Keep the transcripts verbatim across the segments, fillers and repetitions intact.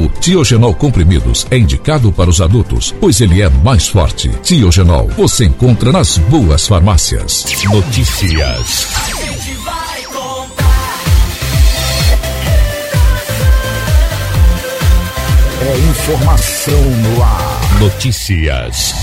O Tiogenol Comprimidos é indicado para os adultos, pois ele é mais forte. Tiogenol, você encontra nas boas farmácias. Notícias. É informação no ar. Notícias.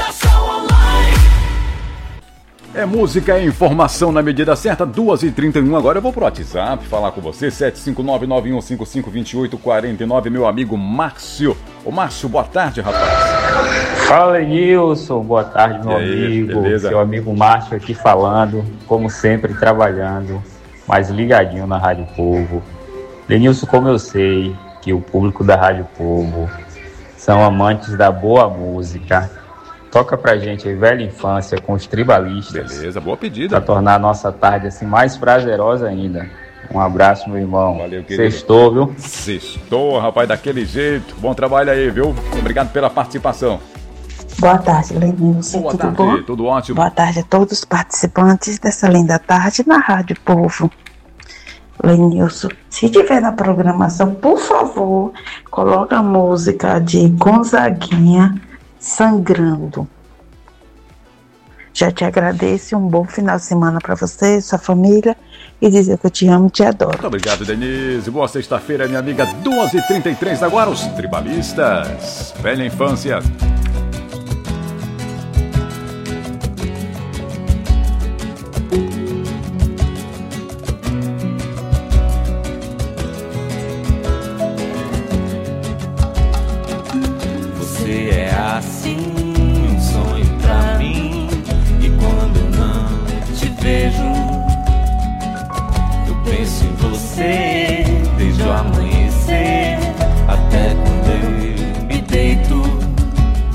É música e informação na medida certa, duas e trinta e um. Agora eu vou pro WhatsApp falar com você, sete cinco nove, nove um cinco cinco, dois oito quatro nove, meu amigo Márcio. Ô Márcio, boa tarde, rapaz. Fala, Nilson, boa tarde, meu aí, amigo. beleza? Seu amigo Márcio aqui falando, como sempre, trabalhando, mas ligadinho na Rádio Povo. Lenilson, como eu sei que o público da Rádio Povo são amantes da boa música, toca pra gente aí Velha Infância com os Tribalistas. Beleza, boa pedida. Pra tornar a nossa tarde assim mais prazerosa ainda. Um abraço, meu irmão. Valeu, querido. Sextou, viu? Sextou, rapaz, daquele jeito. Bom trabalho aí, viu? Obrigado pela participação. Boa tarde, Lenilson. Boa Tudo tarde, bom? tudo ótimo. Boa tarde a todos os participantes dessa linda tarde na Rádio Povo. Lenilson, se tiver na programação, por favor, coloca a música de Gonzaguinha, Sangrando. Já te agradeço, um bom final de semana para você e sua família, e dizer que eu te amo e te adoro. Muito obrigado, Denise. Boa sexta-feira, minha amiga. duas e trinta e três agora, os Tribalistas. Velha Infância. Você é assim, um sonho pra mim. E quando eu não te vejo, eu penso em você desde o amanhecer até quando eu me deito.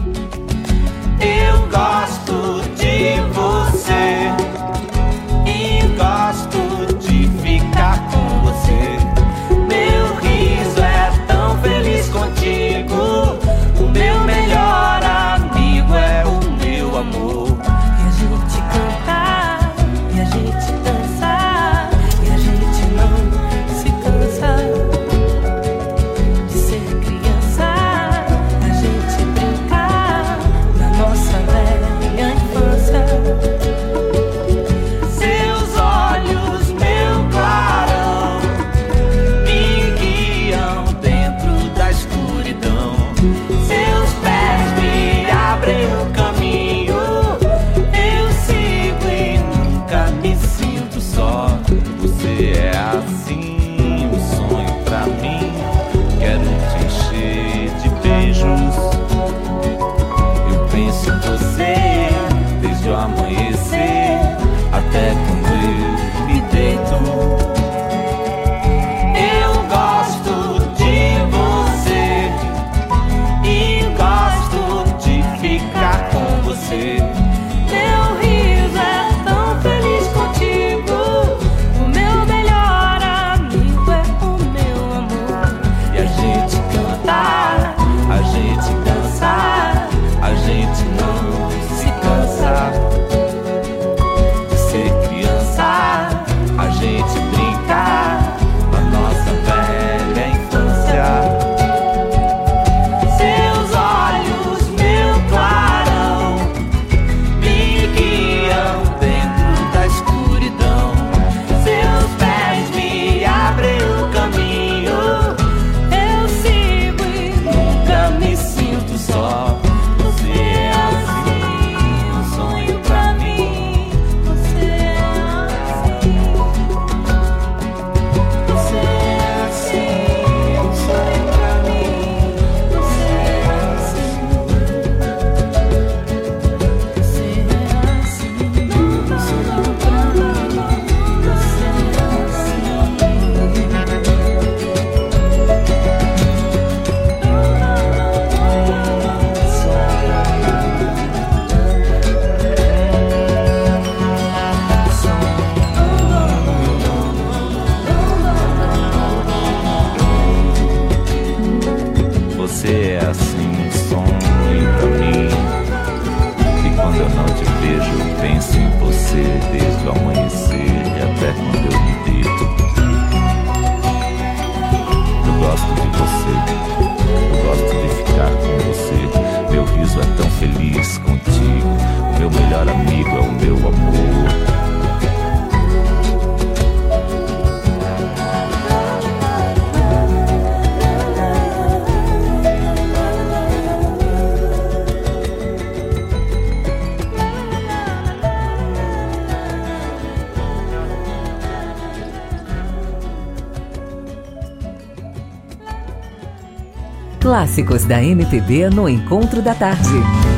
Clássicos da M P B no Encontro da Tarde.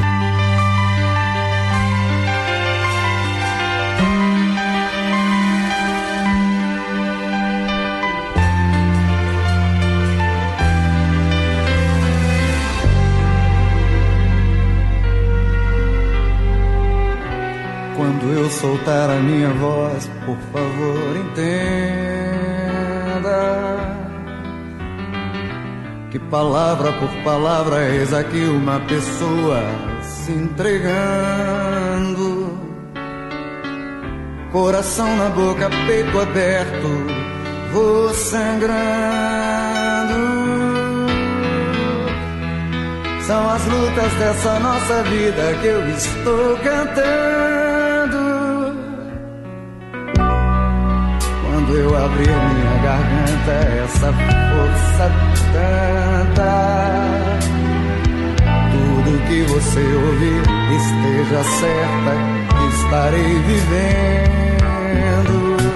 Quando eu soltar a minha voz, por favor, entenda que palavra por palavra eis aqui uma pessoa se entregando, coração na boca, peito aberto, vou sangrando. São as lutas dessa nossa vida que eu estou cantando. Quando eu abrir minha garganta, essa força tanta, tudo que você ouvir, esteja certa que estarei vivendo.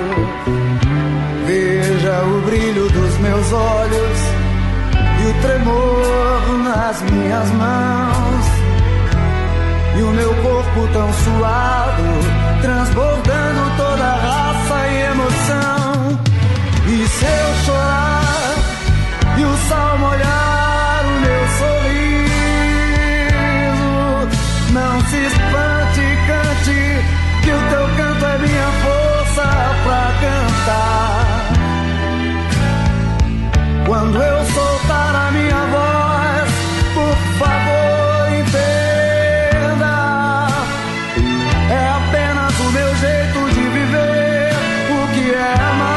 Veja o brilho dos meus olhos e o tremor nas minhas mãos, e o meu corpo tão suado, transbordando toda a raça e emoção. E se eu chorar e o sol molhar o meu sorriso, não se espante, cante, que o teu canto é minha força pra cantar. Quando eu soltar a minha voz, por favor, entenda, é apenas o meu jeito de viver o que é amar.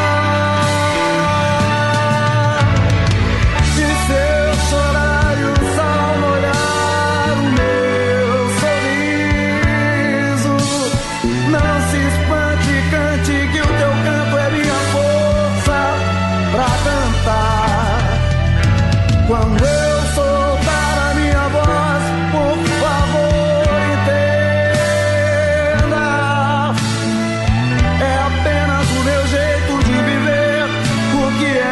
E se eu chorar e o sol molhar o meu sorriso, não se espante, cante, que o teu canto é minha força pra cantar. Quando eu soltar a minha voz, por favor, entenda, é apenas o meu jeito de viver o que é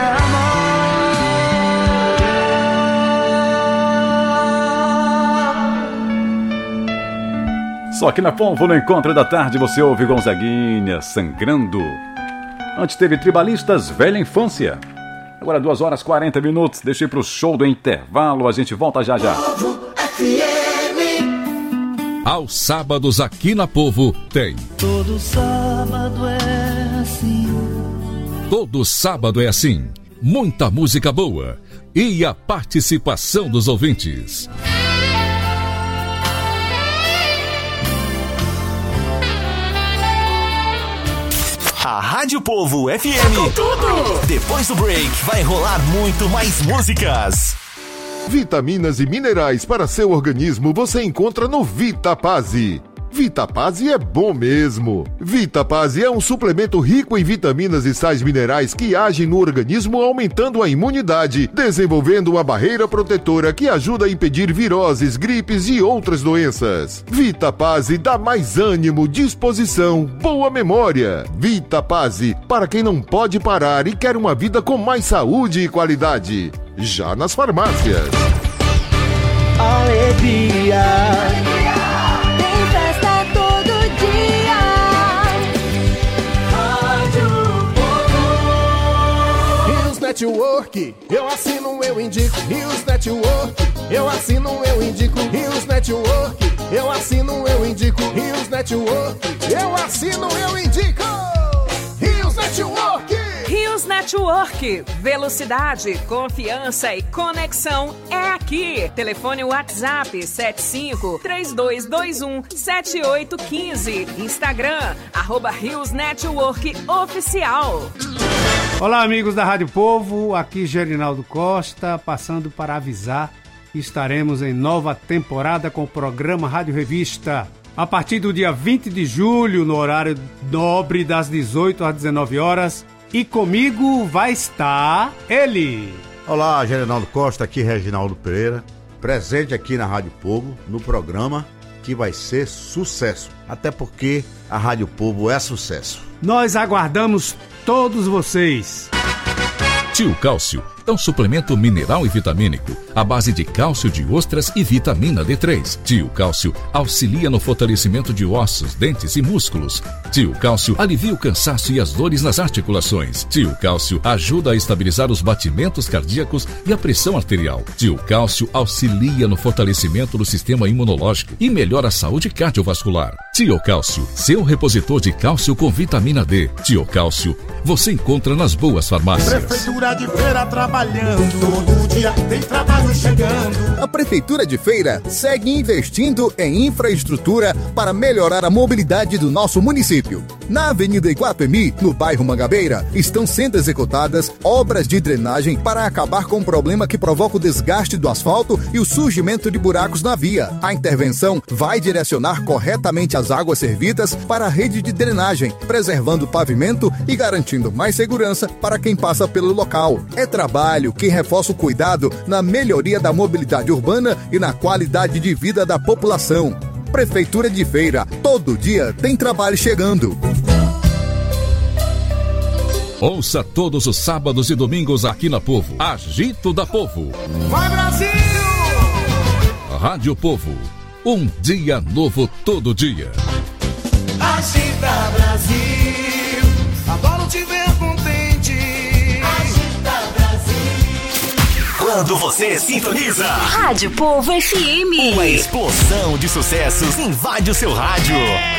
amar. Só aqui na Povo, no Encontro da Tarde, você ouve Gonzaguinha, Sangrando. Antes teve Tribalistas, Velha Infância. Agora duas horas e quarenta minutos, deixei pro show do intervalo, a gente volta já já. Aos sábados aqui na Povo tem. Todo sábado é assim. Todo sábado é assim. Muita música boa e a participação dos ouvintes. A Rádio Povo F M. Com tudo. Depois do break, vai rolar muito mais músicas. Vitaminas e minerais para seu organismo você encontra no Vitapase. Vitapase é bom mesmo. Vitapase é um suplemento rico em vitaminas e sais minerais que agem no organismo aumentando a imunidade, desenvolvendo uma barreira protetora que ajuda a impedir viroses, gripes e outras doenças. Vitapase dá mais ânimo, disposição, boa memória. Vitapase, para quem não pode parar e quer uma vida com mais saúde e qualidade. Já nas farmácias. Alegria. Network, eu assino, eu indico. Rios Network, eu assino, eu indico. Rios Network, eu assino, eu indico. Rios Network, eu assino, eu indico. Rios Network. Rios Network, velocidade, confiança e conexão é aqui. Telefone WhatsApp sete cinco, três dois dois um, sete oito um cinco. Instagram, arroba Rios Network Oficial. Olá, amigos da Rádio Povo, aqui Gerinaldo Costa, passando para avisar que estaremos em nova temporada com o programa Rádio Revista. A partir do dia vinte de julho, no horário nobre das dezoito às dezenove horas, e comigo vai estar ele. Olá, Gerinaldo Costa, aqui Reginaldo Pereira, presente aqui na Rádio Povo, no programa que vai ser sucesso, até porque a Rádio Povo é sucesso. Nós aguardamos todos vocês. Tio Cálcio é um suplemento mineral e vitamínico à base de cálcio de ostras e vitamina D três. Tio Cálcio auxilia no fortalecimento de ossos, dentes e músculos. Tio Cálcio alivia o cansaço e as dores nas articulações. Tio Cálcio ajuda a estabilizar os batimentos cardíacos e a pressão arterial. Tio Cálcio auxilia no fortalecimento do sistema imunológico e melhora a saúde cardiovascular. Tio Cálcio, seu repositor de cálcio com vitamina D. Tio Cálcio, você encontra nas boas farmácias. Prefeitura de Feira trabalhando, todo dia tem trabalho chegando. A Prefeitura de Feira segue investindo em infraestrutura para melhorar a mobilidade do nosso município. Na Avenida Iguatemi, no bairro Mangabeira, estão sendo executadas obras de drenagem para acabar com o problema que provoca o desgaste do asfalto e o surgimento de buracos na via. A intervenção vai direcionar corretamente as águas servidas para a rede de drenagem, preservando o pavimento e garantindo mais segurança para quem passa pelo local. É trabalho que reforça o cuidado na melhoria da mobilidade urbana e na qualidade de vida da população. Prefeitura de Feira, todo dia tem trabalho chegando. Ouça todos os sábados e domingos aqui na Povo. Agito da Povo. Vai, Brasil! Rádio Povo. Um dia novo todo dia. Agita, Brasil! Adoro te ver contente. Agita, Brasil! Quando você sintoniza Rádio Povo F M. Uma explosão de sucessos invade o seu rádio.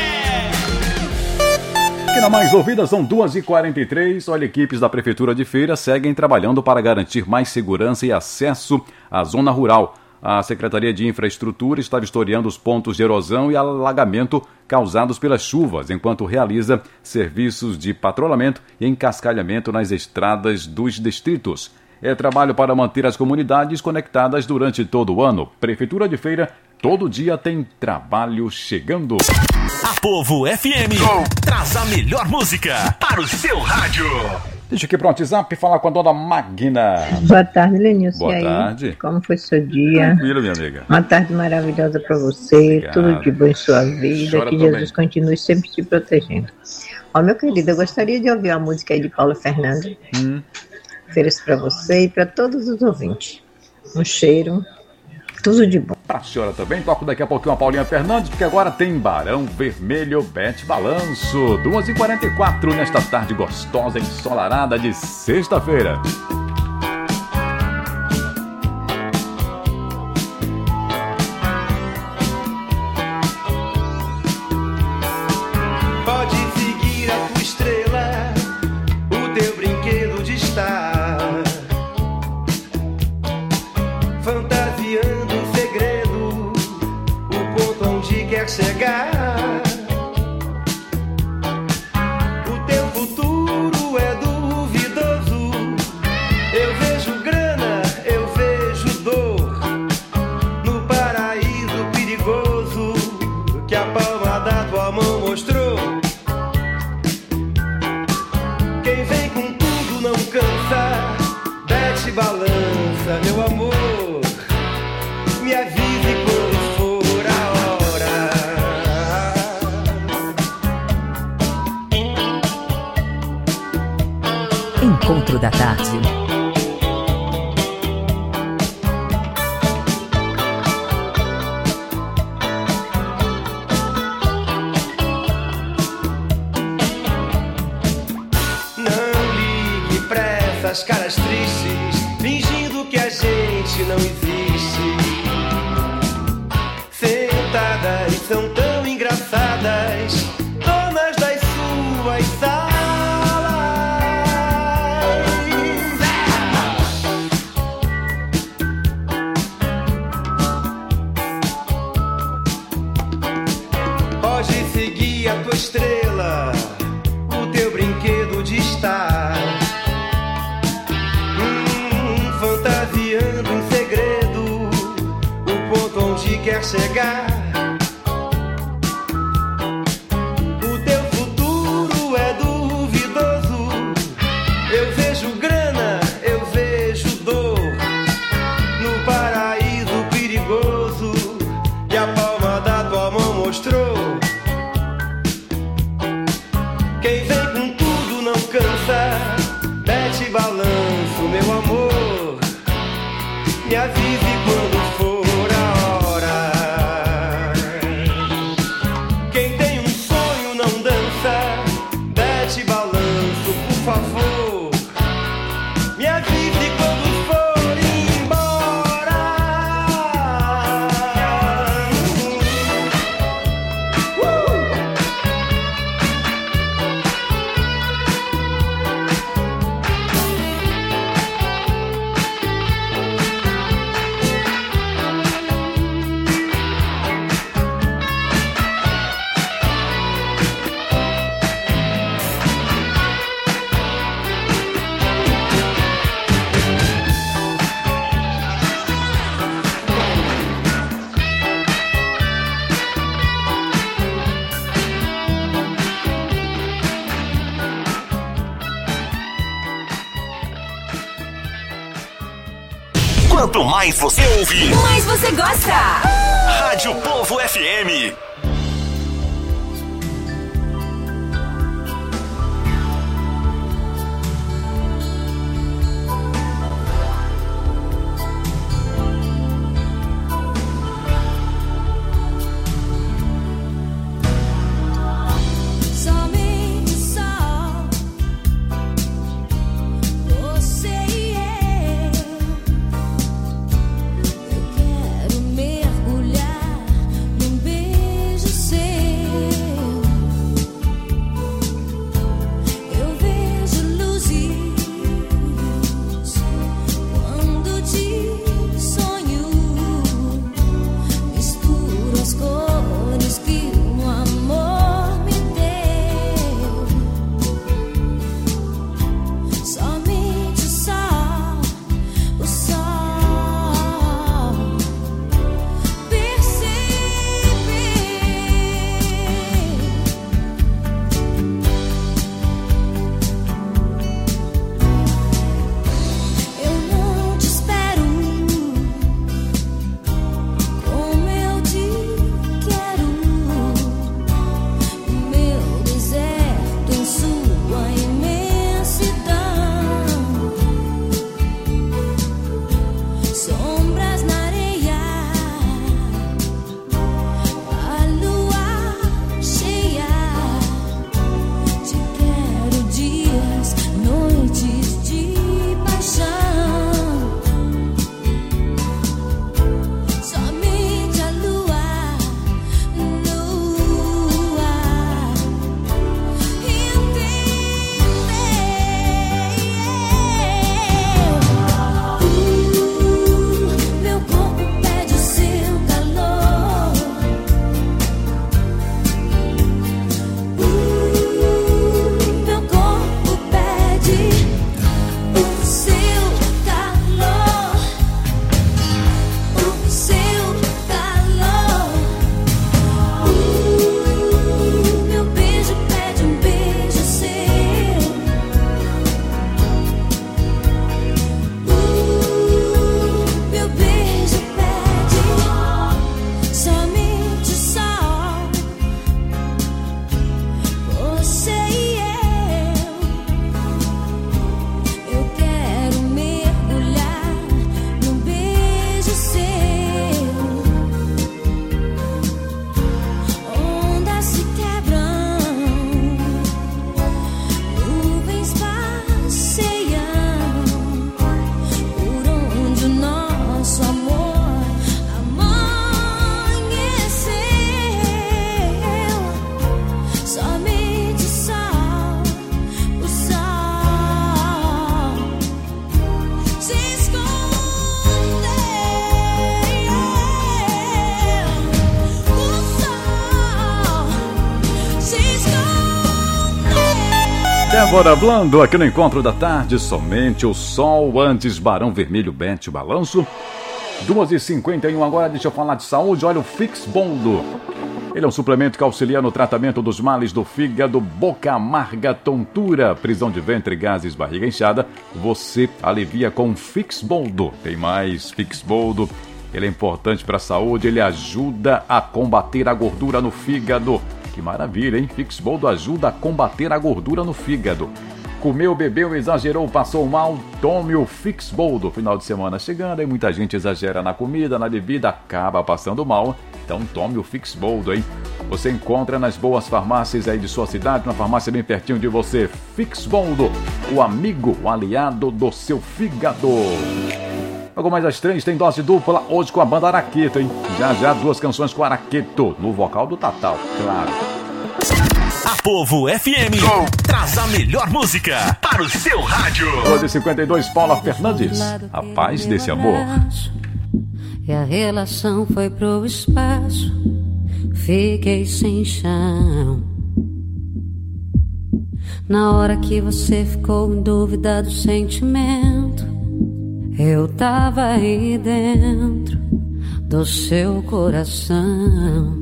Aqui na Mais Ouvida são duas e quarenta e três. Olha, equipes da Prefeitura de Feira seguem trabalhando para garantir mais segurança e acesso à zona rural. A Secretaria de Infraestrutura está vistoriando os pontos de erosão e alagamento causados pelas chuvas, enquanto realiza serviços de patrulhamento e encascalhamento nas estradas dos distritos. É trabalho para manter as comunidades conectadas durante todo o ano. Prefeitura de Feira, todo dia tem trabalho chegando. A Povo F M traz a melhor música para o seu rádio. Deixa aqui para o WhatsApp falar com a dona Magna. Boa tarde, Lenilson. Boa e aí? tarde. Como foi seu dia? Tranquilo, minha amiga. Uma tarde maravilhosa para você. Obrigado. Tudo de bom em sua vida. Chora que Jesus também continue sempre te protegendo. Ó, meu querido, eu gostaria de ouvir a música aí de Paulo Fernando. Hum. Ofereço para você e para todos os ouvintes. Um cheiro. Tudo de bom. Pra senhora também, toco daqui a pouquinho a Paulinha Fernandes, porque agora tem Barão Vermelho Bete Balanço. duas e quarenta e quatro nesta tarde gostosa, ensolarada de sexta-feira. Pode seguir a tua estrela, o teu brinquedo de estar fantasiando um segredo, o ponto onde quer chegar. O teu futuro é duvidoso. Eu vejo grana, eu vejo dor no paraíso perigoso que a palma da tua mão mostrou. Quem vem com tudo não cansa, Bete balança, meu amor. Me avise quando for a hora. Encontro da tarde. Não ligue pra essas caras tristes, fingindo que a gente não existe. Sentadas são tão engraçadas, donas das suas salas. Pode seguir a tua estrela, o teu brinquedo de estar hum, fantasiando um segredo, o ponto onde quer chegar. O teu futuro é duvidoso. Eu vejo grana, eu vejo dor no paraíso perigoso que a palma da tua mão mostrou. Quem vem com tudo não cansa, Bete balanço, avise quando for a hora. Quem tem um sonho não dança, bate balanço, por favor. Me avise quando for embora. Uh! Quanto mais você ouve, mais você gosta. Rádio Povo F M. Somente só você e eu. Eu quero mergulhar num beijo seu. Eu vejo luzes quando te sonho. Misturo as cores que o amor me deu. Somente o sol, o sol perceber. Eu não te espero como eu te quero. O meu deserto em sua imensidão. Sombras na areia, a lua cheia. Te quero dias, noites de paixão. Somente a lua, lua entender. Meu corpo pede o seu calor. Meu corpo pede o seu calor. O seu calor. Meu beijo pede um beijo seu. Meu beijo pede somente o sol. Você e eu. Eu quero mergulhar num beijo seu. Ondas se quebram, nuvens passeiam por onde o nosso amor amanheceu. Somente o sol, o sol se esconde. O sol se esconde. Débora Blando aqui no Encontro da Tarde, somente o sol. Antes, Barão Vermelho, Bete Balanço. duas e cinquenta e um agora, deixa eu falar de saúde. Olha o Fix Boldo. Ele é um suplemento que auxilia no tratamento dos males do fígado, boca amarga, tontura, prisão de ventre, gases, barriga inchada. Você alivia com Fix Boldo. Tem mais Fix Boldo. Ele é importante para a saúde, ele ajuda a combater a gordura no fígado. Que maravilha, hein? Fix Boldo ajuda a combater a gordura no fígado. comeu, bebeu, exagerou, passou mal, tome o Fixboldo. Final de semana chegando e muita gente exagera na comida, na bebida, acaba passando mal. Então tome o Fixboldo, hein? Você encontra nas boas farmácias aí de sua cidade, uma farmácia bem pertinho de você. Fixboldo, o amigo, o aliado do seu fígado. Logo mais às três tem dose dupla, hoje com a banda Araqueto, hein? Já já duas canções com Araqueto, no vocal do Tatal, claro. A Povo F M traz a melhor música para o seu rádio. doze e cinquenta e dois, Paula Fernandes, a paz desse amor. E a relação foi pro espaço, fiquei sem chão. Na hora que você ficou em dúvida do sentimento, eu tava aí dentro do seu coração.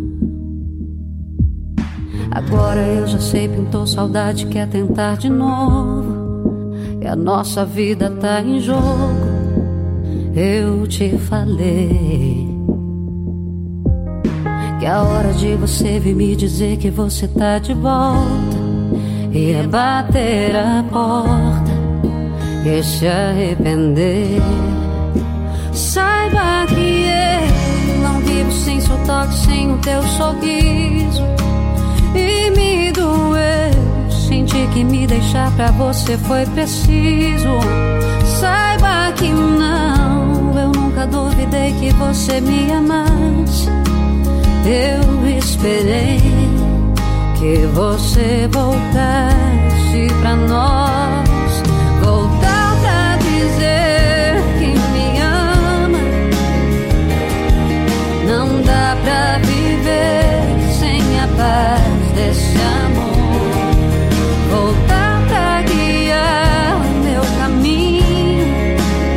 Agora eu já sei, pintou saudade, quer tentar de novo. E a nossa vida tá em jogo, eu te falei que é hora de você vir me dizer que você tá de volta. E é bater a porta e se arrepender. Saiba que eu não vivo sem seu toque, sem o teu sorriso. E me doeu sentir que me deixar pra você foi preciso. Saiba que não, eu nunca duvidei que você me amasse. Eu esperei que você voltasse pra nós, voltar pra dizer que me ama. Não dá pra viver sem a paz desse amor. Voltar pra guiar meu caminho.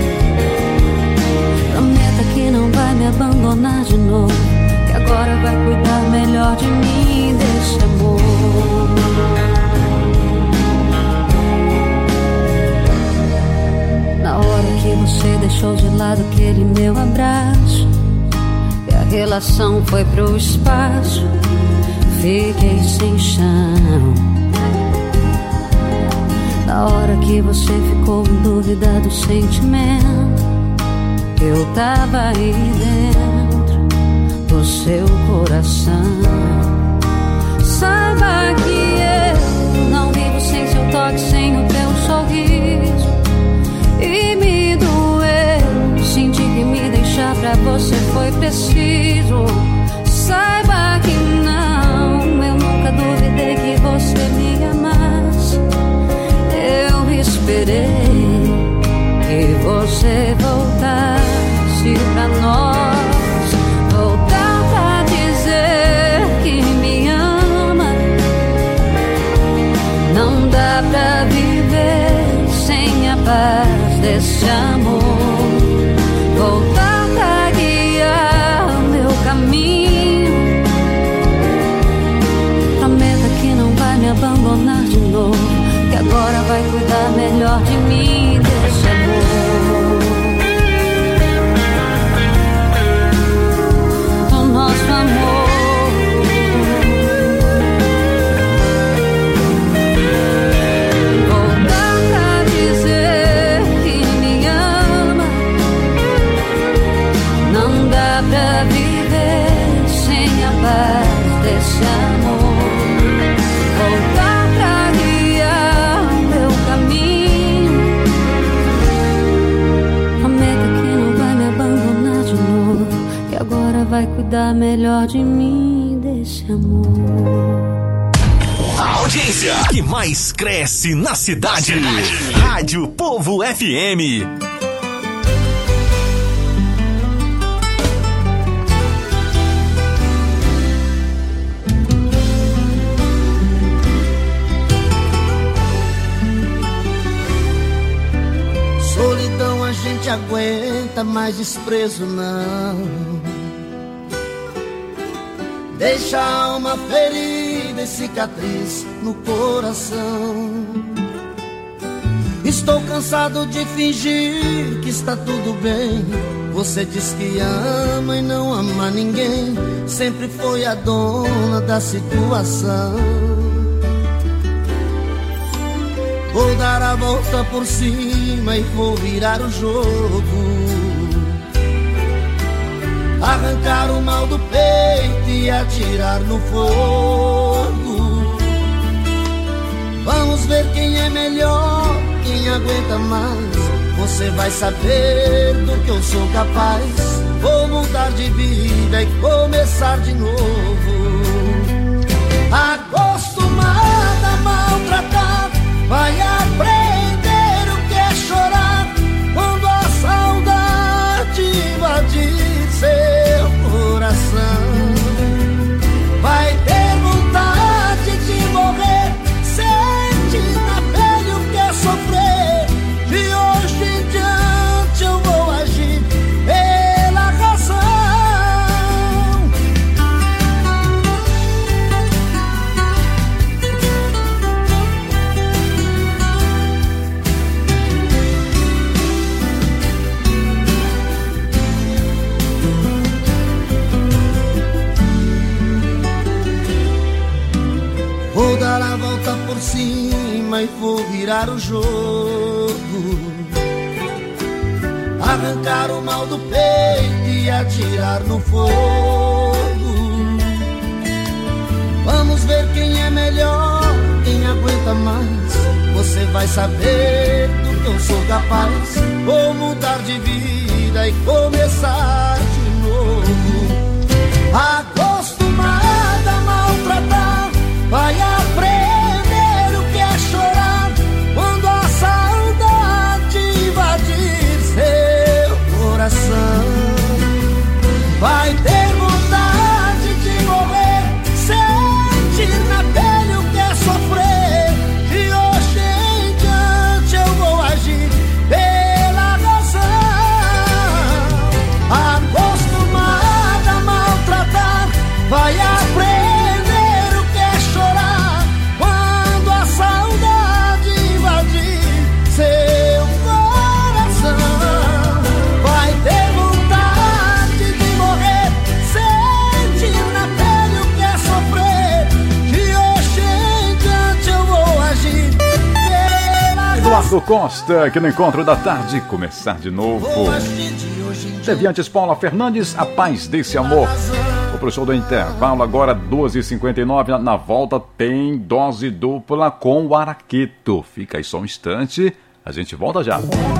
Prometa que não vai me abandonar de novo, que agora vai cuidar melhor de mim, desse amor. Na hora que você deixou de lado aquele meu abraço, e a relação foi pro espaço, fiquei sem chão. Na hora que você ficou em dúvida do sentimento, eu tava aí dentro do seu coração. Saiba que eu não vivo sem seu toque, sem o teu sorriso. E me doeu sentir que me deixar pra você foi preciso. Saiba que não, eu nunca duvidei que você me amasse. Eu esperei que você voltasse pra nós, voltar pra dizer que me ama. Não dá pra viver sem a paz desse amor. Voltar pra guiar meu caminho. Prometa que não vai me abandonar de novo, que agora vai cuidar melhor de mim, desse amor. Do nosso amor. Voltar pra dizer que me ama. Não dá pra viver sem a paz desse amor. Voltar pra guiar meu caminho. Prometa que não vai me abandonar de novo, que agora vai cuidar melhor de mim, desse amor. A audiência que mais cresce na cidade. Rádio Povo F M. Solidão a gente aguenta, mas desprezo não. Deixa a alma ferida e cicatriz no coração. Estou cansado de fingir que está tudo bem. Você diz que ama e não ama ninguém. Sempre foi a dona da situação. Vou dar a volta por cima e vou virar o jogo, arrancar o mal do peito e atirar no fogo. Vamos ver quem é melhor, quem aguenta mais. Você vai saber do que eu sou capaz. Vou mudar de vida e começar de novo. Acostumada a maltratar, vai aprender o que é chorar quando a saudade invadir seu coração. Vai ter vontade de morrer, sente na pele o que é sofrer. De hoje em diante eu vou agir pela razão. Vou dar a volta por cima e vou virar o jogo, arrancar o mal do peito e atirar no fogo. Vamos ver quem é melhor, quem aguenta mais. Você vai saber do que eu sou capaz. Vou mudar de vida e começar de novo. Acostumada a maltratar, vai aprender o que é chorar quando a saudade invadir seu coração. Vai ter vontade de morrer, sente na pele o que é sofrer. De hoje em diante eu vou agir pela razão. Acostumada a maltratar, vai aprender o que é chorar quando a saudade invadir seu coração. Vai ter vontade de morrer, sente na pele o que é sofrer. De hoje em diante eu vou agir pela Eduardo Costa, aqui no Encontro da Tarde, começar de novo. Teve antes Paula Fernandes, A Paz Desse Amor. O professor do intervalo agora, doze e cinquenta e nove, na volta tem dose dupla com o Araqueto. Fica aí só um instante, a gente volta já.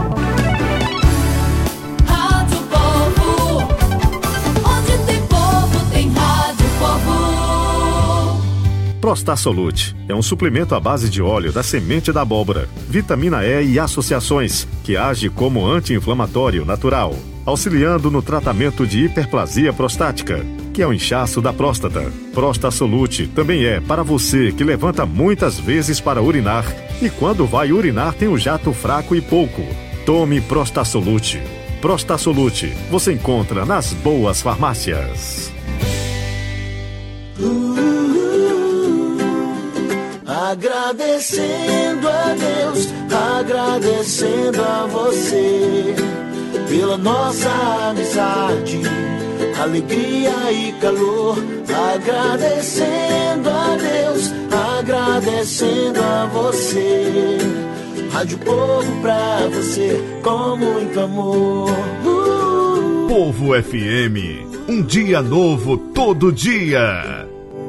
Rádio Povo, onde tem povo, tem Rádio Povo. Prostasolute é um suplemento à base de óleo da semente da abóbora, vitamina E e associações, que age como anti-inflamatório natural, auxiliando no tratamento de hiperplasia prostática, que é o inchaço da próstata. Prostasolute também é para você que levanta muitas vezes para urinar e quando vai urinar tem um jato fraco e pouco. Tome Prostasolute. Prostasolute você encontra nas boas farmácias. Agradecendo a Deus, agradecendo a você pela nossa amizade, alegria e calor. Agradecendo a Deus, agradecendo a você. Rádio Povo pra você, com muito amor. uh! Povo F M, um dia novo todo dia.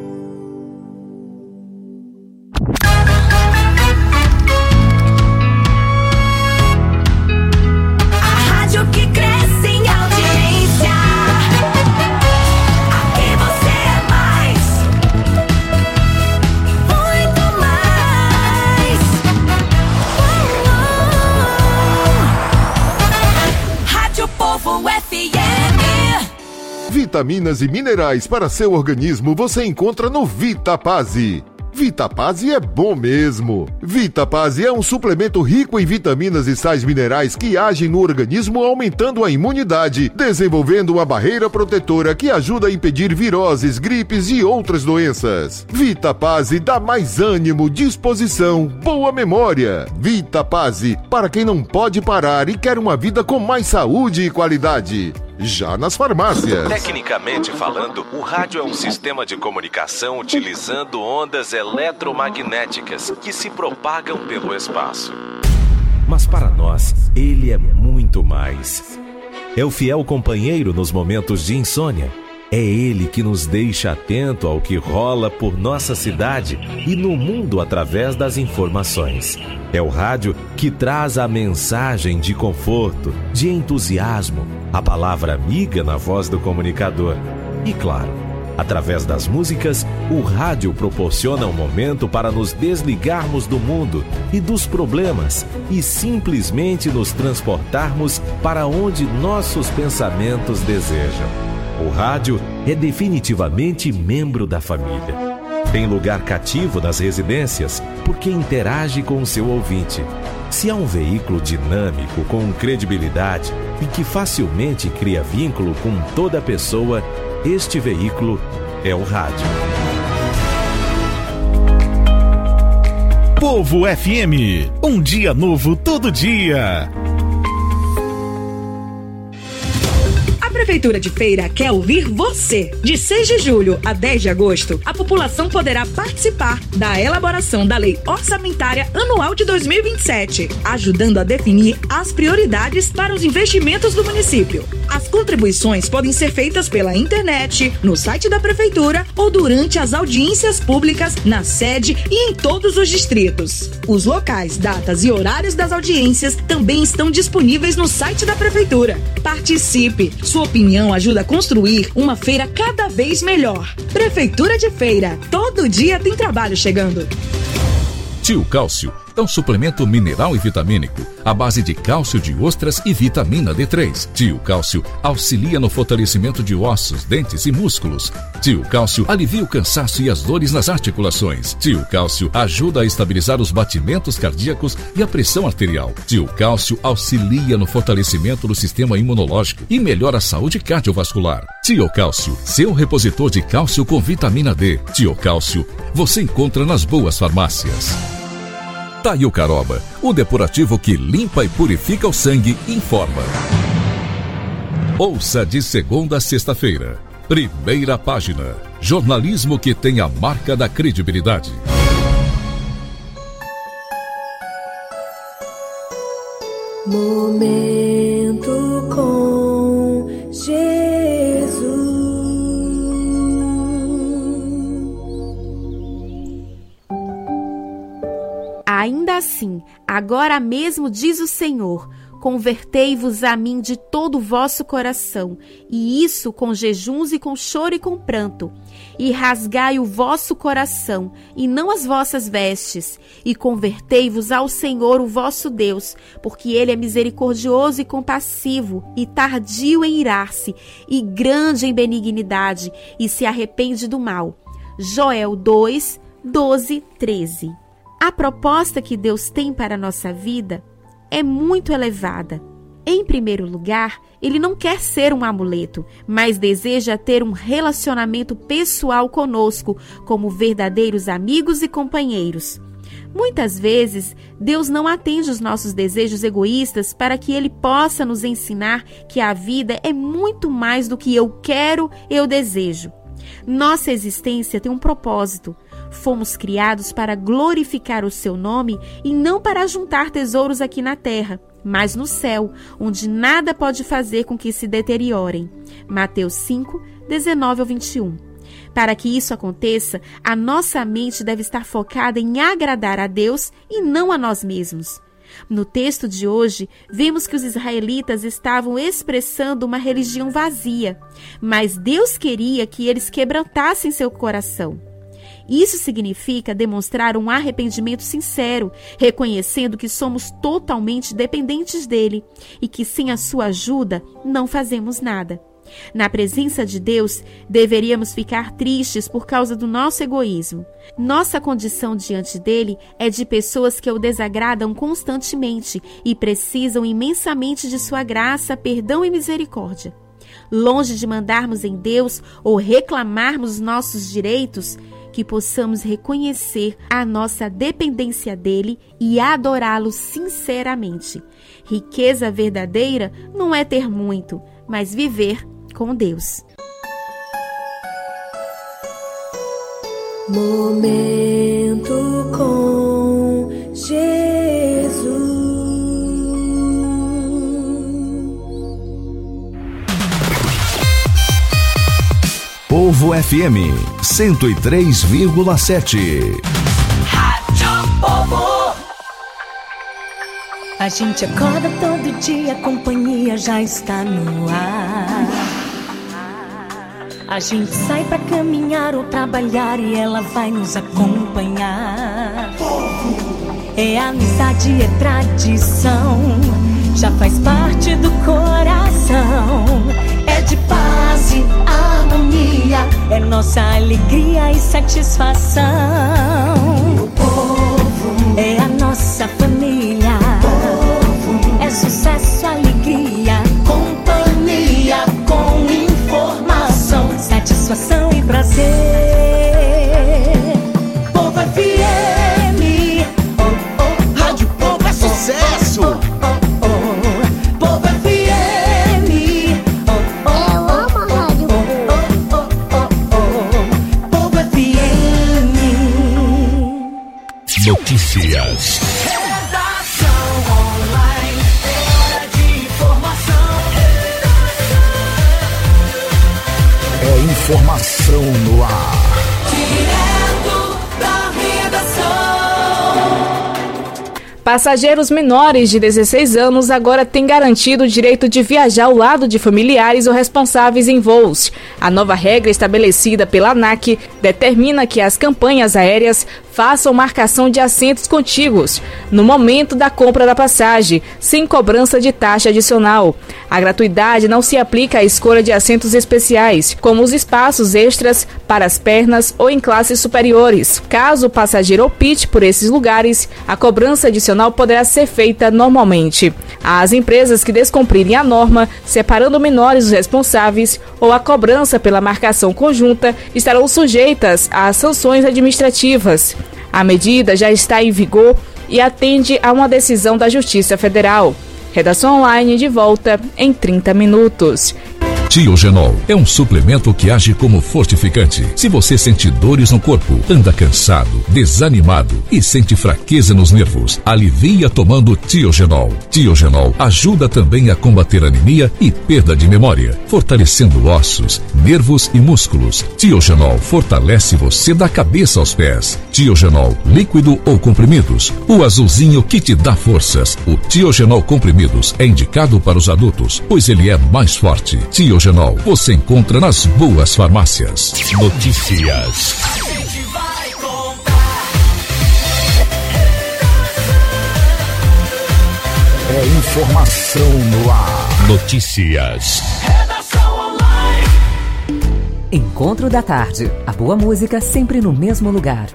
Vitaminas e minerais para seu organismo você encontra no Vitapase. Vitapase é bom mesmo. Vitapase é um suplemento rico em vitaminas e sais minerais que agem no organismo aumentando a imunidade, desenvolvendo uma barreira protetora que ajuda a impedir viroses, gripes e outras doenças. Vitapase dá mais ânimo, disposição, boa memória. Vitapase, para quem não pode parar e quer uma vida com mais saúde e qualidade. já nas farmácias. Tecnicamente falando, o rádio é um sistema de comunicação utilizando ondas eletromagnéticas que se propagam pelo espaço. Mas para nós, ele é muito mais. É o fiel companheiro nos momentos de insônia. É ele que nos deixa atento ao que rola por nossa cidade e no mundo através das informações. É o rádio que traz a mensagem de conforto, de entusiasmo, a palavra amiga na voz do comunicador. E claro, através das músicas, o rádio proporciona um momento para nos desligarmos do mundo e dos problemas e simplesmente nos transportarmos para onde nossos pensamentos desejam. O rádio é definitivamente membro da família. Tem lugar cativo nas residências porque interage com o seu ouvinte. Se há um veículo dinâmico, com credibilidade e que facilmente cria vínculo com toda pessoa, este veículo é o rádio. Povo F M, um dia novo todo dia. A Prefeitura de Feira quer ouvir você. De seis de julho a dez de agosto, a população poderá participar da elaboração da Lei Orçamentária Anual de dois mil e vinte e sete, ajudando a definir as prioridades para os investimentos do município. As contribuições podem ser feitas pela internet, no site da Prefeitura ou durante as audiências públicas na sede e em todos os distritos. Os locais, datas e horários das audiências também estão disponíveis no site da Prefeitura. Participe! Sua opinião ajuda a construir uma feira cada vez melhor. Prefeitura de Feira. Todo dia tem trabalho chegando. Tio Cálcio é um suplemento mineral e vitamínico à base de cálcio de ostras e vitamina D três. Tio Cálcio auxilia no fortalecimento de ossos, dentes e músculos. Tio Cálcio alivia o cansaço e as dores nas articulações. Tio Cálcio ajuda a estabilizar os batimentos cardíacos e a pressão arterial. Tio Cálcio auxilia no fortalecimento do sistema imunológico e melhora a saúde cardiovascular. Tio Cálcio, seu repositor de cálcio com vitamina D. Tio Cálcio, você encontra nas boas farmácias. Taiucaroba, o depurativo que limpa e purifica o sangue, informa. Ouça de segunda a sexta-feira. Primeira página. Jornalismo que tem a marca da credibilidade. Momento com Jesus. Ainda assim, agora mesmo diz o Senhor, convertei-vos a mim de todo o vosso coração, e isso com jejuns e com choro e com pranto, e rasgai o vosso coração, e não as vossas vestes, e convertei-vos ao Senhor, o vosso Deus, porque Ele é misericordioso e compassivo, e tardio em irar-se, e grande em benignidade, e se arrepende do mal. Joel dois, doze, treze. A proposta que Deus tem para a nossa vida é muito elevada. Em primeiro lugar, Ele não quer ser um amuleto, mas deseja ter um relacionamento pessoal conosco, como verdadeiros amigos e companheiros. Muitas vezes, Deus não atende os nossos desejos egoístas para que Ele possa nos ensinar que a vida é muito mais do que eu quero, eu desejo. Nossa existência tem um propósito. Fomos criados para glorificar o seu nome e não para juntar tesouros aqui na terra, mas no céu, onde nada pode fazer com que se deteriorem. Mateus cinco, dezenove ao vinte e um. Para que isso aconteça, a nossa mente deve estar focada em agradar a Deus e não a nós mesmos. No texto de hoje, vemos que os israelitas estavam expressando uma religião vazia, mas Deus queria que eles quebrantassem seu coração. Isso significa demonstrar um arrependimento sincero, reconhecendo que somos totalmente dependentes dele e que sem a sua ajuda não fazemos nada. Na presença de Deus, deveríamos ficar tristes por causa do nosso egoísmo. Nossa condição diante dele é de pessoas que o desagradam constantemente e precisam imensamente de sua graça, perdão e misericórdia. Longe de mandarmos em Deus ou reclamarmos nossos direitos, que possamos reconhecer a nossa dependência dele e adorá-lo sinceramente. Riqueza verdadeira não é ter muito, mas viver com Deus. Momento com Jesus. Povo F M cento e três vírgula sete. Rádio Povo. A gente acorda todo dia, a companhia já está no ar. A gente sai pra caminhar ou trabalhar e ela vai nos acompanhar. É amizade, é tradição, já faz parte do coração. É de paz e harmonia, é nossa alegria e satisfação. O povo é a nossa família. É sucesso, alegria, companhia com informação, satisfação e prazer. Povo F M, oh, oh, Rádio Povo é sucesso. Oh, oh, oh, Povo F M, oh, oh, eu amo a rádio. Oh, oh, oh, oh, Povo F M. Notícias. É informação no ar. Direto da redação. Passageiros menores de dezesseis anos agora têm garantido o direito de viajar ao lado de familiares ou responsáveis em voos. A nova regra estabelecida pela ANAC determina que as companhias aéreas façam marcação de assentos contíguos no momento da compra da passagem, sem cobrança de taxa adicional. A gratuidade não se aplica à escolha de assentos especiais, como os espaços extras para as pernas ou em classes superiores. Caso o passageiro opte por esses lugares, a cobrança adicional poderá ser feita normalmente. As empresas que descumprirem a norma, separando menores dos responsáveis, ou a cobrança pela marcação conjunta, estarão sujeitas às sanções administrativas. A medida já está em vigor e atende a uma decisão da Justiça Federal. Redação online de volta em trinta minutos. Tiogenol é um suplemento que age como fortificante. Se você sente dores no corpo, anda cansado, desanimado e sente fraqueza nos nervos, alivia tomando Tiogenol. Tiogenol ajuda também a combater anemia e perda de memória, fortalecendo ossos, nervos e músculos. Tiogenol fortalece você da cabeça aos pés. Tiogenol, líquido ou comprimidos, o azulzinho que te dá forças. O Tiogenol comprimidos é indicado para os adultos, pois ele é mais forte. Tiogenol você encontra nas boas farmácias. Notícias. É informação no ar. Notícias. Encontro da tarde. A boa música sempre no mesmo lugar.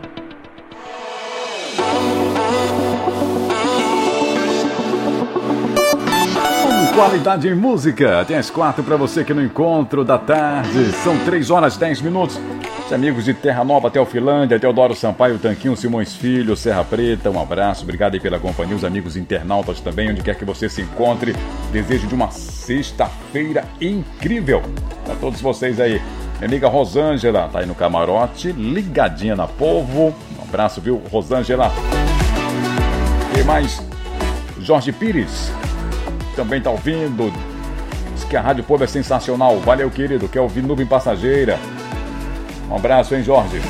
Qualidade em música, tem as quatro para você aqui no Encontro da Tarde. São três horas e dez minutos. Os amigos de Terra Nova, Teofilândia, Teodoro Sampaio, Tanquinho, Simões Filho, Serra Preta, um abraço, obrigado aí pela companhia. Os amigos internautas também, onde quer que você se encontre. Desejo de uma sexta-feira incrível para todos vocês aí. Minha amiga Rosângela tá aí no camarote, ligadinha na Povo. Um abraço, viu, Rosângela? E mais, Jorge Pires também tá ouvindo. Diz que a Rádio Povo é sensacional. Valeu, querido. Quer ouvir Nuvem Passageira? Um abraço, hein, Jorge?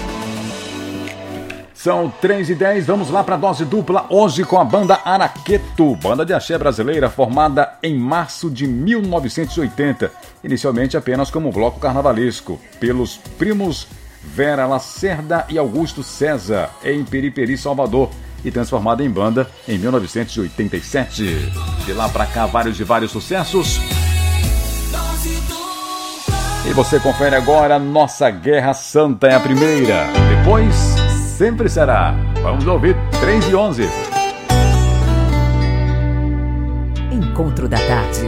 São três e dez. Vamos lá para a dose dupla. Hoje com a banda Araqueto, banda de axé brasileira formada em março de mil novecentos e oitenta. Inicialmente apenas como bloco carnavalesco, pelos primos Vera Lacerda e Augusto César, em Periperi, Salvador, e transformada em banda em mil novecentos e oitenta e sete. De lá pra cá, vários e vários sucessos. E você confere agora Nossa Guerra Santa é a primeira. Depois, Sempre Será. Vamos ouvir três e onze. Encontro da Tarde.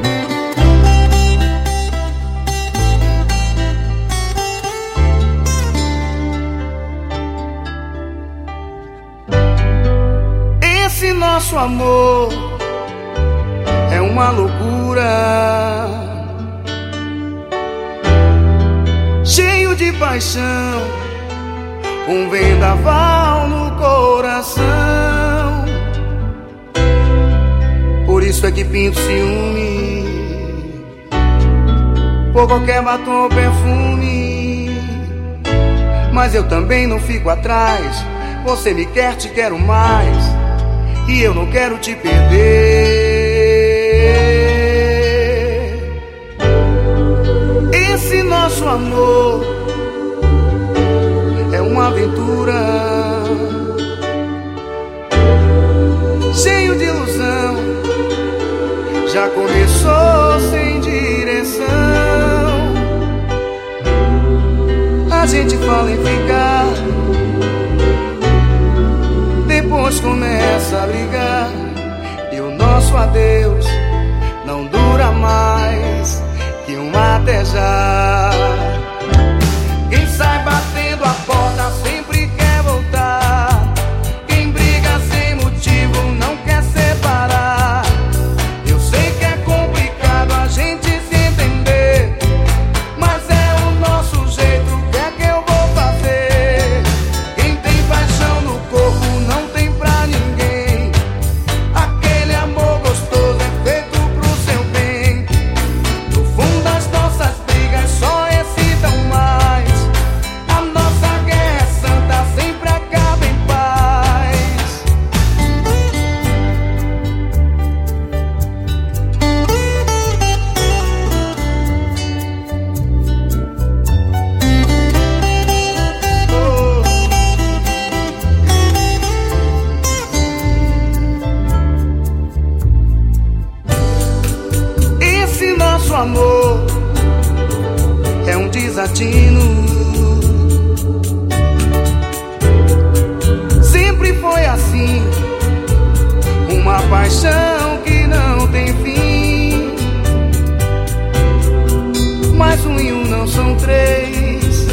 Esse nosso amor é uma loucura. cheio de paixão, um vendaval no coração. Por isso é que pinto ciúme por qualquer batom ou perfume. Mas eu também não fico atrás. Você me quer, te quero mais, e eu não quero te perder. Esse nosso amor é uma aventura, cheio de ilusão. Já começou sem direção. A gente fala em ficar, depois começa a ligar, e o nosso adeus não dura mais que um até já. Quem sai batendo a porta sempre quer voltar. Quem briga sem motivo não quer separar. Eu sei que é complicado a gente se entender, mas é o nosso jeito, o que é que eu vou fazer? Quem tem paixão no corpo não tem pra ninguém. Aquele amor gostoso é feito pro seu bem. No fundo as nossas brigas só excitam mais. A nossa guerra é santa, sempre acaba em paz. Esse nosso amor é um desatino. Sempre foi assim, uma paixão que não tem fim. Mas um e um não são três.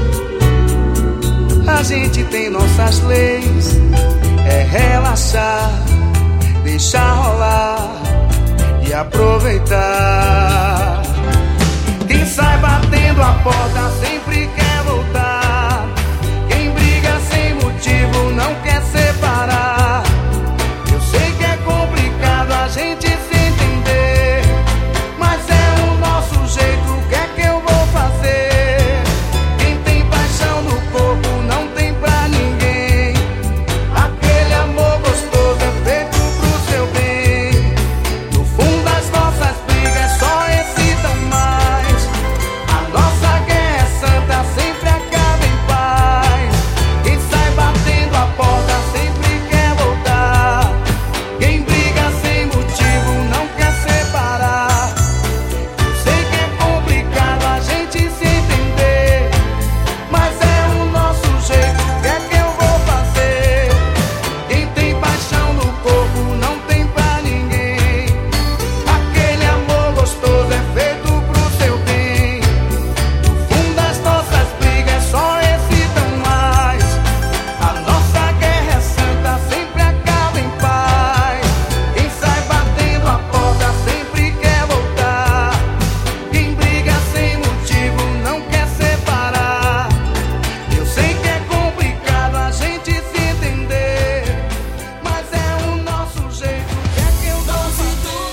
A gente tem nossas leis. É relaxar, deixar rolar e aproveitar. Quem sai batendo a porta sempre quer voltar. Quem briga sem motivo não quer separar. Eu sei que é complicado a gente se entender, mas é o nosso jeito, o que é que eu vou fazer? Quem tem paixão no corpo não tem pra ninguém. Aquele amor gostoso é feito pro seu bem. No fundo as nossas brigas só excitam mais. A nossa guerra é santa, sempre acaba em paz. Quem sai batendo a porta sempre quer voltar. Quem briga sem motivo não quer separar. Eu sei que é complicado a gente se entender, mas é o nosso jeito, o que é que eu vou fazer? Quem tem paixão no corpo não tem pra ninguém. Aquele amor gostoso é feito pro seu bem. No fundo as nossas brigas só excitam mais. A nossa guerra é santa, sempre acaba em paz. Quem sai batendo a porta sempre quer voltar. Quem briga sem motivo não quer separar. Eu sei que é complicado a gente se entender, mas é o nosso jeito, o que é que eu vou fazer?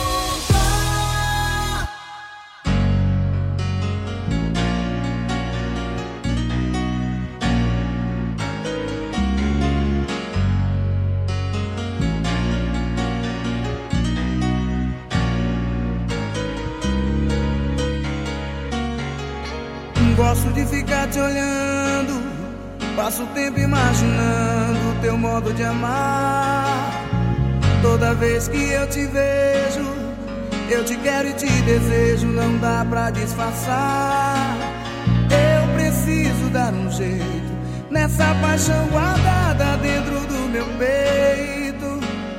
Gosto de ficar te olhando, passo o tempo imaginando teu modo de amar. Toda vez que eu te vejo, eu te quero e te desejo, não dá pra disfarçar. Eu preciso dar um jeito nessa paixão guardada dentro do meu peito.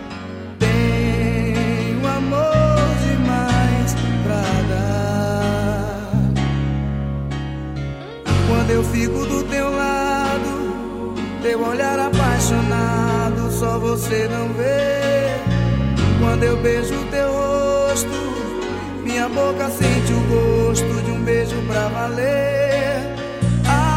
Tenho amor demais pra dar. Quando eu fico do teu lado, teu olhar apaixonado, só você não vê. Quando eu beijo teu rosto, minha boca sente o gosto de um beijo pra valer.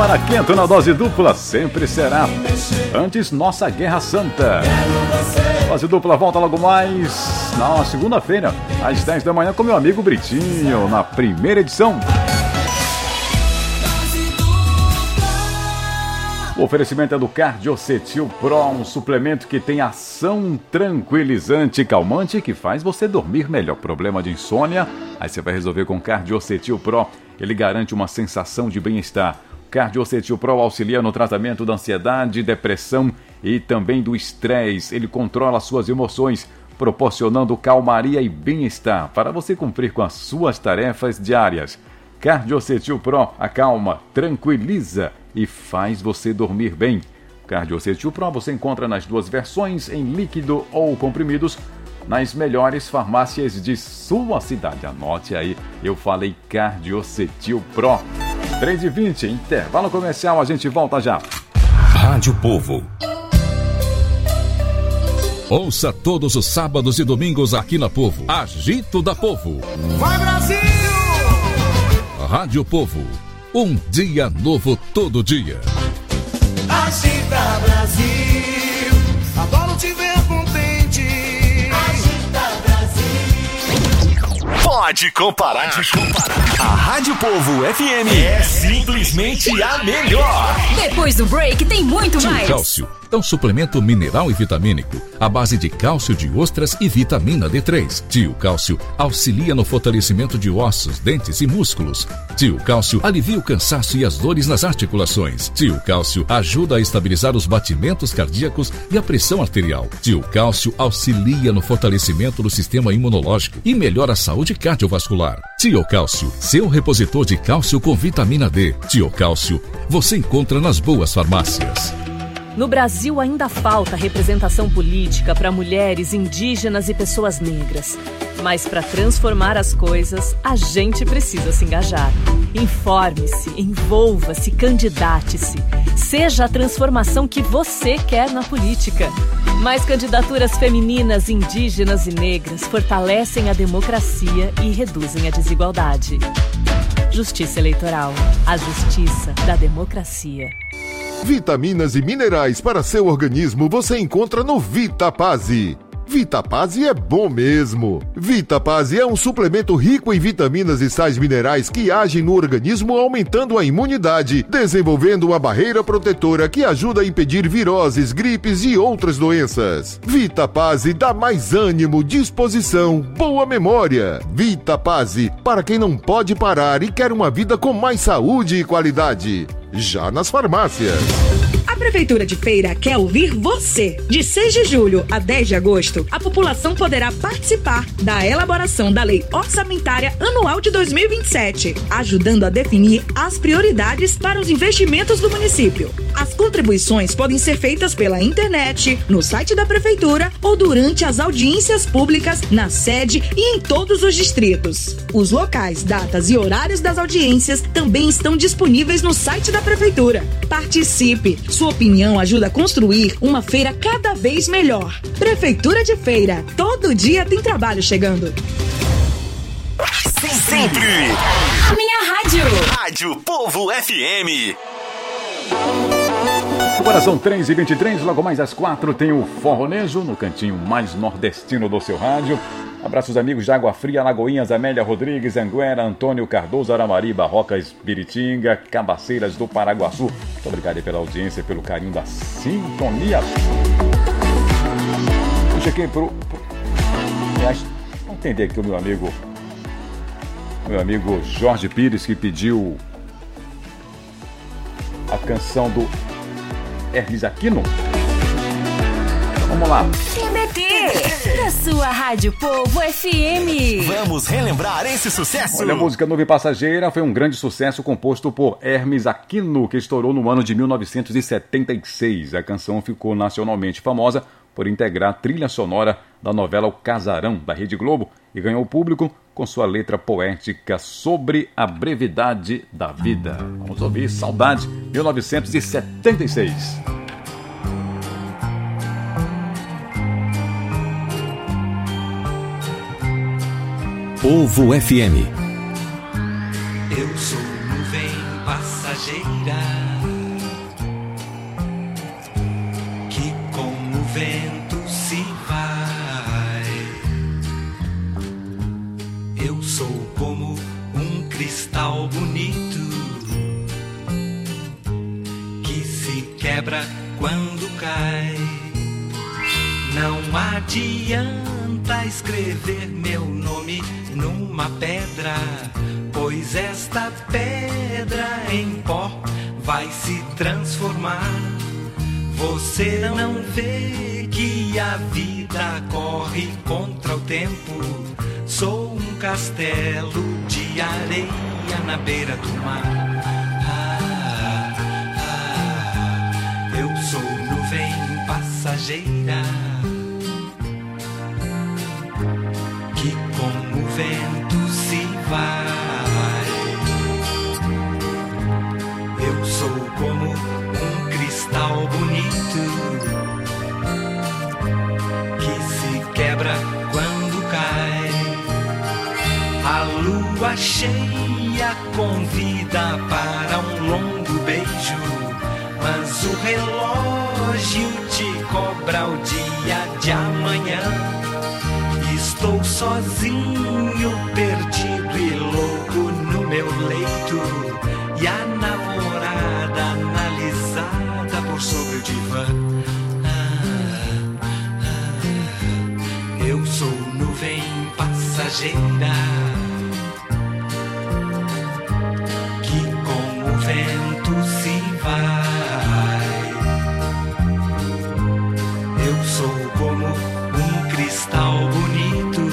Para Quento na dose dupla, sempre será. Antes, nossa Guerra Santa. Dose dupla volta logo mais na segunda-feira, às dez da manhã, com meu amigo Britinho, na primeira edição. O oferecimento é do Cardiocetil Pro, um suplemento que tem ação tranquilizante e calmante que faz você dormir melhor. Problema de insônia? Aí você vai resolver com Cardiocetil Pro. Ele garante uma sensação de bem-estar. Cardiocetil Pro auxilia no tratamento da ansiedade, depressão e também do estresse. Ele controla suas emoções, proporcionando calmaria e bem-estar para você cumprir com as suas tarefas diárias. Cardiocetil Pro acalma, tranquiliza e faz você dormir bem. Cardiocetil Pro você encontra nas duas versões, em líquido ou comprimidos, nas melhores farmácias de sua cidade. Anote aí, eu falei Cardiocetil Pro. três e vinte, intervalo comercial, a gente volta já. Rádio Povo. Ouça todos os sábados e domingos aqui na Povo. Agito da Povo. Vai, Brasil! Rádio Povo. Um dia novo todo dia. Agita, Brasil. Adoro te ver contente. Agita, Brasil. Pode comparar. Pode comparar. A Rádio Povo F M é simplesmente a melhor. Depois do break tem muito Tio mais. Cálcio é um suplemento mineral e vitamínico à base de cálcio de ostras e vitamina D três. Tio Cálcio auxilia no fortalecimento de ossos, dentes e músculos. Tio Cálcio alivia o cansaço e as dores nas articulações. Tio Cálcio ajuda a estabilizar os batimentos cardíacos e a pressão arterial. Tio Cálcio auxilia no fortalecimento do sistema imunológico e melhora a saúde cardiovascular. Tio Cálcio, seu repositor de cálcio com vitamina D. Tio Cálcio, você encontra nas boas farmácias. No Brasil ainda falta representação política para mulheres, indígenas e pessoas negras. Mas para transformar as coisas, a gente precisa se engajar. Informe-se, envolva-se, candidate-se. Seja a transformação que você quer na política. Mais candidaturas femininas, indígenas e negras fortalecem a democracia e reduzem a desigualdade. Justiça Eleitoral. A justiça da democracia. Vitaminas e minerais para seu organismo você encontra no Vitapase. Vitapase é bom mesmo. Vitapase é um suplemento rico em vitaminas e sais minerais que agem no organismo aumentando a imunidade, desenvolvendo uma barreira protetora que ajuda a impedir viroses, gripes e outras doenças. Vitapase dá mais ânimo, disposição, boa memória. Vitapase, para quem não pode parar e quer uma vida com mais saúde e qualidade. Já nas farmácias. A Prefeitura de Feira quer ouvir você. De seis de julho a dez de agosto, a população poderá participar da elaboração da Lei Orçamentária Anual de dois mil e vinte e sete, ajudando a definir as prioridades para os investimentos do município. As contribuições podem ser feitas pela internet, no site da Prefeitura ou durante as audiências públicas na sede e em todos os distritos. Os locais, datas e horários das audiências também estão disponíveis no site da Prefeitura. Participe! Sua opinião ajuda a construir uma feira cada vez melhor. Prefeitura de Feira. Todo dia tem trabalho chegando. Sempre. A minha rádio. Rádio Povo F M. Agora são três e vinte e três, logo mais às quatro tem o Forronejo, no cantinho mais nordestino do seu rádio. Abraços amigos de Água Fria, Lagoinhas, Amélia Rodrigues, Anguera, Antônio Cardoso, Aramari, Barrocas, Biritinga, Cabaceiras do Paraguaçu. Muito obrigado aí pela audiência, pelo carinho da sintonia. Eu cheguei pro... pro... Vamos entender aqui o meu amigo... Meu amigo Jorge Pires, que pediu a canção do Hermes Aquino. Então, vamos lá. T B T, da sua Rádio Povo F M. Vamos relembrar esse sucesso. Olha, a música Nuvem Passageira foi um grande sucesso composto por Hermes Aquino, que estourou no ano de mil novecentos e setenta e seis. A canção ficou nacionalmente famosa por integrar a trilha sonora da novela O Casarão, da Rede Globo, e ganhou público com sua letra poética sobre a brevidade da vida. Vamos ouvir Saudade, mil novecentos e setenta e seis. Povo F M. Eu sou nuvem passageira Não adianta escrever meu nome numa pedra, pois esta pedra em pó vai se transformar. Você não vê que a vida corre contra o tempo? Sou um castelo de areia na beira do mar. Ah, ah, eu sou nuvem passageira que com o vento se vai. Eu sou como um cristal bonito que se quebra quando cai. A lua cheia convida para um longo beijo, mas o relógio te cobra o dia de amanhã. Estou sozinho, perdido e louco no meu leito, e a namorada analisada por sobre o divã. Ah, ah, eu sou nuvem passageira que com o vento se vai. Eu sou como um cristal bonito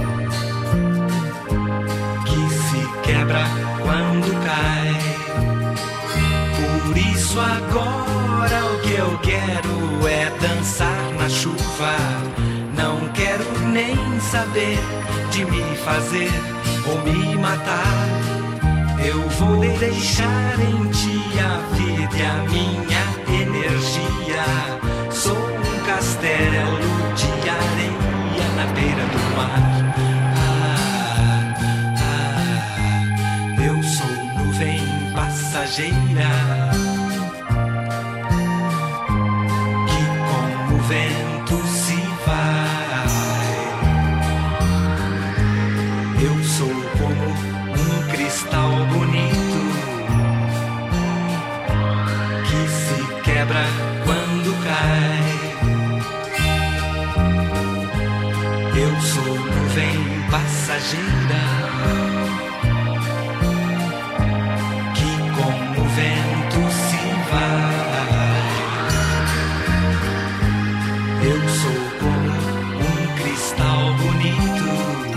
que se quebra quando cai. Por isso agora o que eu quero é dançar na chuva. Não quero nem saber de me fazer ou me matar. Eu vou deixar em ti a vida e a minha energia. Sou um castelo de areia na beira do mar. Ah, ah, eu sou nuvem passageira que com o vento se vai. Eu sou como um cristal bonito que se quebra quando cai. Eu sou nuvem passageira que com o vento se vai. Eu sou como um cristal bonito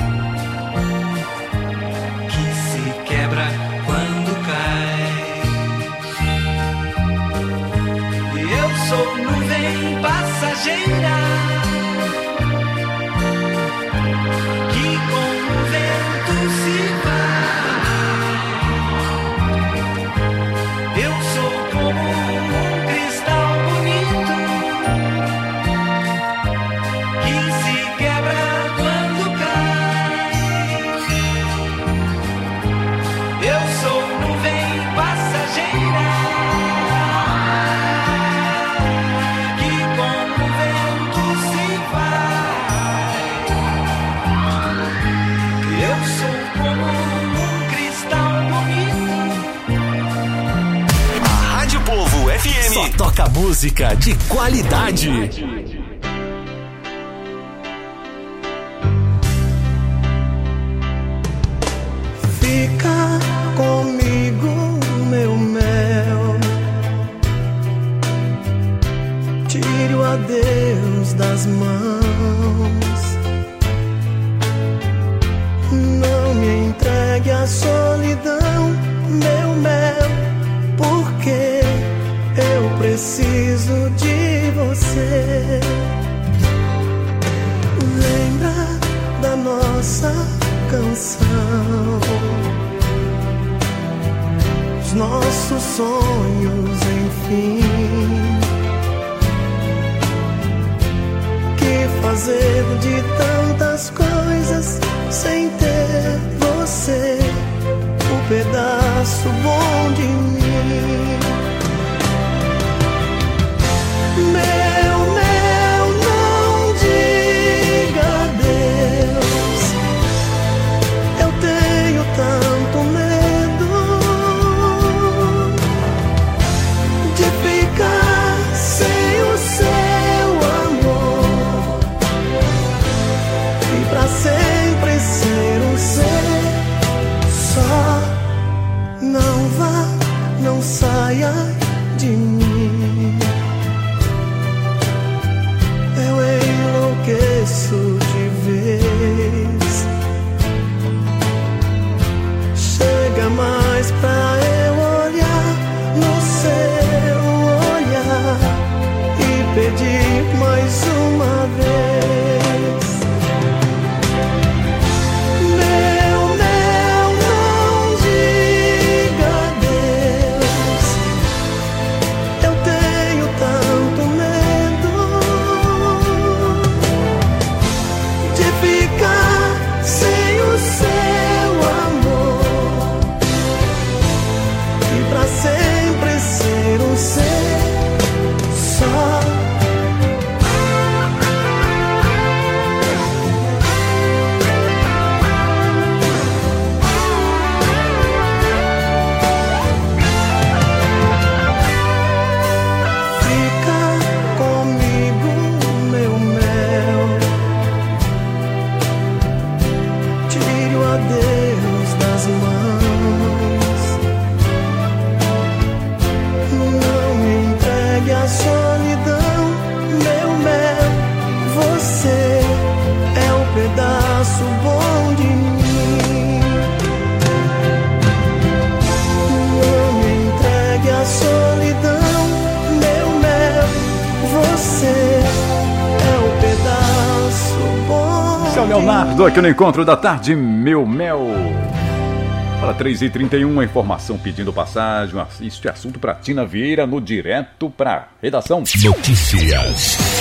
que se quebra quando cai. Eu sou nuvem passageira que com o vento se vai. Eu sou como um cristal bonito que se quebra quando cai. Eu sou nuvem passageira que com o vento se vai. Eu sou como um cristal bonito. A Rádio Povo F M só toca música de qualidade. Fica comigo, meu mel. Tire o adeus das mãos. Não me entregue à solidão, meu mel, porque eu preciso de você. Lembra da nossa canção, os nossos sonhos, enfim. Que fazer de tantas coisas sem ter você, um pedaço bom de mim. Meu, meu, não diga adeus. Eu tenho tanto medo de ficar sem o seu amor. o Leonardo aqui no Encontro da Tarde, meu mel. Para três e trinta e um, a informação pedindo passagem. Este assunto para Tina Vieira no Direto para Redação. Notícias.